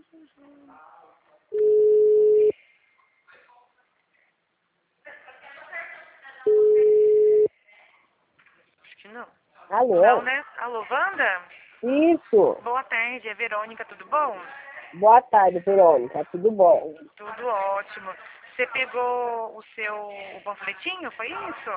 Acho que não. Alô? Não, né? Alô, Wanda? Isso. Boa tarde, é Verônica, tudo bom? Boa tarde, Verônica. Tudo bom? Tudo ótimo. Você pegou o panfletinho, foi isso?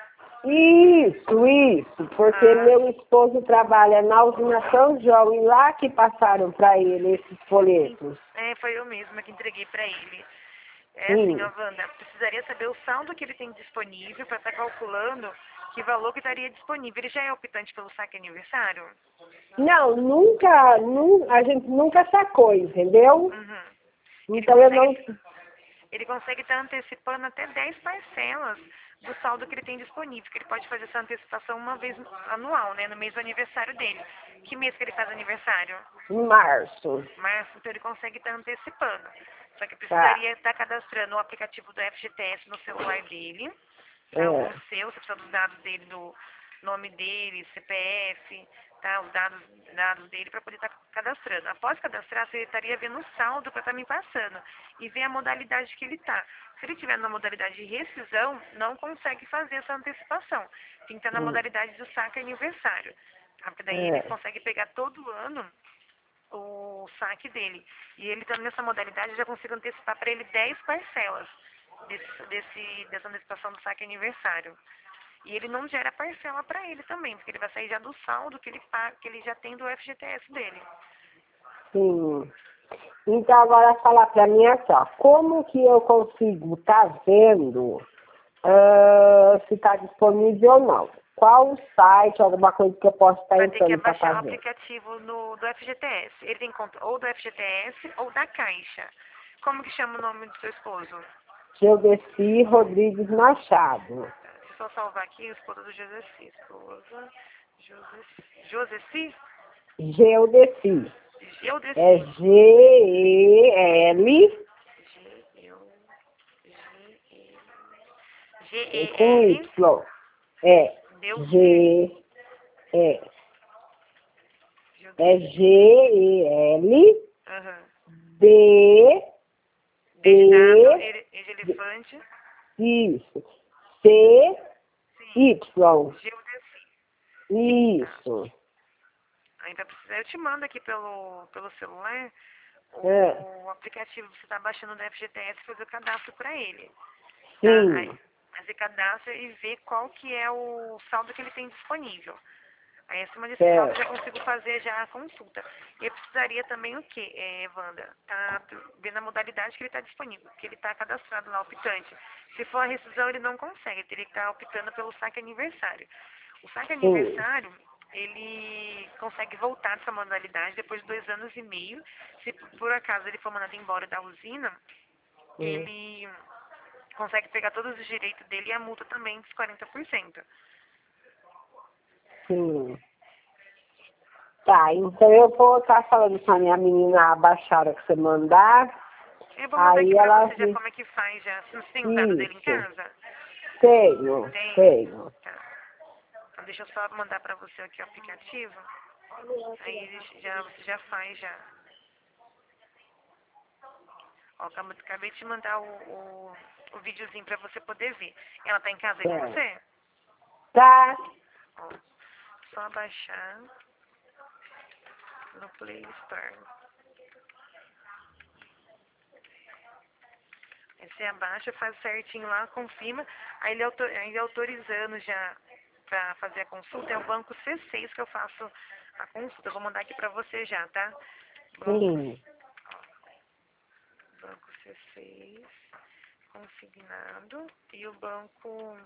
Isso. Porque Ah, meu esposo trabalha na usina São João e lá que passaram para ele esses folhetos. foi eu mesma que entreguei pra ele. É assim, Sim. ó, Wanda, precisaria saber o saldo que ele tem disponível para estar calculando que valor que estaria disponível. Ele já é optante pelo saque aniversário? Não, a gente nunca sacou, entendeu? Uhum. Ele Então eu não... consegue Ele consegue estar antecipando até 10 parcelas do saldo que ele tem disponível, que ele pode fazer essa antecipação uma vez anual, né, no mês do aniversário dele. Que mês que ele faz aniversário? Em março. Março, então ele consegue estar antecipando. Só que Tá. precisaria estar cadastrando o aplicativo do FGTS no celular dele, tá? Ou É. no seu, você precisa dos dados dele, do nome dele, CPF, tá? Os dados dele para poder estar cadastrando. Após cadastrar, você estaria vendo o saldo para estar me passando e ver a modalidade que ele está. Se ele estiver na modalidade de rescisão, não consegue fazer essa antecipação. Tem que estar na modalidade do saque aniversário. Tá? Porque daí ele É. consegue pegar todo ano o saque dele. E ele estando nessa modalidade, eu já consigo antecipar para ele 10 parcelas dessa antecipação do saque aniversário. E ele não gera parcela para ele também, porque ele vai sair já do saldo que ele paga, que ele já tem do FGTS dele. Sim. Então agora falar para mim assim, ó, como que eu consigo estar vendo se está disponível ou não? Qual o site, alguma coisa que eu posso estar Vai ter que entrando para baixar o fazer? aplicativo do FGTS. Ele tem conta ou do FGTS ou da Caixa. Como que chama o nome do seu esposo? Geodeci Rodrigues Machado. Deixa eu só salvar aqui, esposa do Joseci. Esposa Joseci? Geodeci. É Geodeci. G-E-L com G-E-L. Y. É Delci. G é é G-E-L Aham. D D de dado, E E de elefante. isso. C Sim. Y. Geodeci. Tá. Isso. Ainda precisa. Eu te mando aqui pelo celular É. o aplicativo que você está baixando do FGTS e fazer o cadastro para ele. Tá? Aí Sim. você cadastra e vê qual que é o saldo que ele tem disponível. Aí, acima desse saldo, eu já Certo. consigo fazer já a consulta. E eu precisaria também o quê, Wanda? Tá vendo a modalidade que ele está disponível, que ele está cadastrado lá, optante. Se for a rescisão, ele não consegue, ele teria que estar optando pelo saque aniversário. O saque Sim. aniversário, ele consegue voltar dessa modalidade depois de 2 anos e meio. Se por acaso ele for mandado embora da usina, Hum. ele consegue pegar todos os direitos dele e a multa também dos 40%. Sim. Tá, então eu vou estar falando com a minha menina abaixar a hora que você mandar. Eu vou mandar aqui Aí pra ela você já diz, como é que faz já. Você tem os dados dele em isso. casa? Tenho, Tem. tenho. Tá. Então deixa eu só mandar pra você aqui o aplicativo. Aí você já faz já. Ó, acabei de te mandar o videozinho pra você poder ver. Ela tá em casa aí com Certo. você? Tá. Ó, só baixar no Play Store. Aí você abaixa, faz certinho lá, confirma. Aí ele autorizando já pra fazer a consulta, é o banco C6 que eu faço a consulta. Eu vou mandar aqui pra você já, tá? Banco, Sim. banco C6, consignado. E o banco,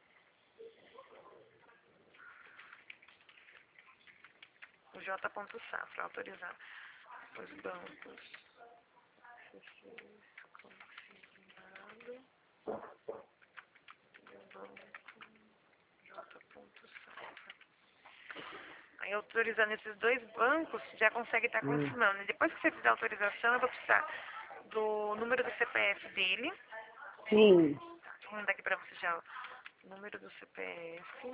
o J.Safra, autorizado. Os bancos C6, consignado. E o banco J.Safra. Aí autorizando esses dois bancos, já consegue estar confirmando. E depois que você fizer a autorização, eu vou precisar do número do CPF dele. Sim. Vou mandar aqui pra você já o número do CPF,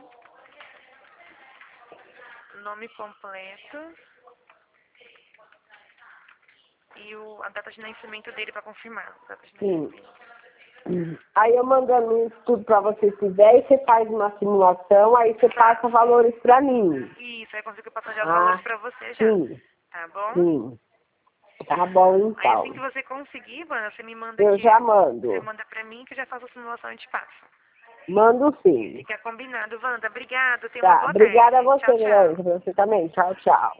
nome completo, e a data de nascimento dele para confirmar. A data de Sim. nascimento. Aí eu mandando isso tudo para você fizer, e você faz uma simulação, aí você passa valores para mim. Isso, aí eu consigo passar já os valores para você já. Sim, Tá bom? sim. Tá bom, Aí assim então. que você conseguir, Vânia, você me manda Eu aqui. já Você mando. manda pra mim que eu já faço a simulação e te passo. Mando sim. Fica combinado, Wanda. Obrigado. Tenha uma Tá. boa Obrigada a tarde. você, Tchau, tchau. Leandro. Você também. Tchau, tchau.